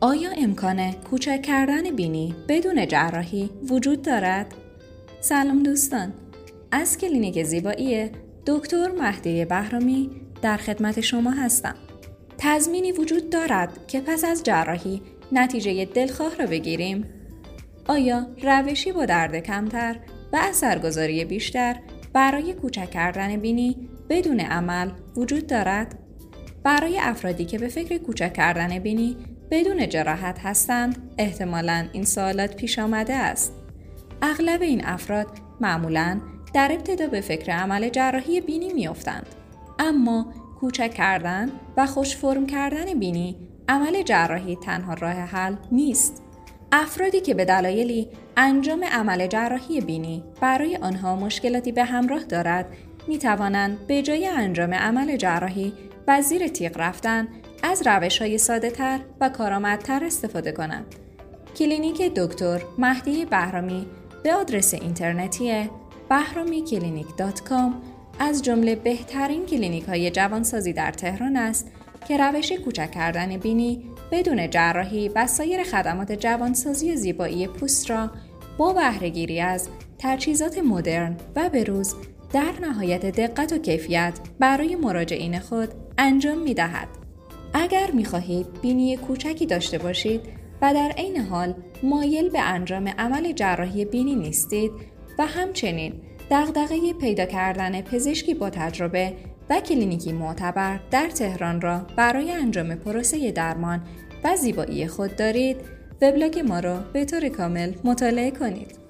آیا امکان کوچک کردن بینی بدون جراحی وجود دارد؟ سلام دوستان، از کلینیک زیبایی دکتر مهدی بهرامی در خدمت شما هستم. تضمینی وجود دارد که پس از جراحی نتیجه دلخواه را بگیریم؟ آیا روشی با درد کمتر و اثرگذاری بیشتر برای کوچک کردن بینی بدون عمل وجود دارد؟ برای افرادی که به فکر کوچک کردن بینی بدون جراحت هستند، احتمالاً این سوالات پیش آمده است. اغلب این افراد معمولاً در ابتدا به فکر عمل جراحی بینی می‌افتند. اما کوچک کردن و خوش فرم کردن بینی عمل جراحی تنها راه حل نیست. افرادی که به دلایلی انجام عمل جراحی بینی برای آنها مشکلاتی به همراه دارد، می توانند به جای انجام عمل جراحی و زیر تیغ رفتن از روش‌های ساده‌تر و کارآمدتر استفاده کنند. کلینیک دکتر مهدی بهرامی به آدرس اینترنتی bahramiklinik.com از جمله بهترین کلینیک‌های جوانسازی در تهران است که روش کوچک کردن بینی بدون جراحی و سایر خدمات جوانسازی زیبایی پوست را با بهره‌گیری از تجهیزات مدرن و به‌روز در نهایت دقت و کیفیت برای مراجعین خود انجام می‌دهد. اگر می‌خواهید بینی کوچکی داشته باشید و در عین حال مایل به انجام عمل جراحی بینی نیستید و همچنین دغدغه پیدا کردن پزشکی با تجربه و کلینیکی معتبر در تهران را برای انجام پروسه درمان و زیبایی خود دارید، وبلاگ ما را به طور کامل مطالعه کنید.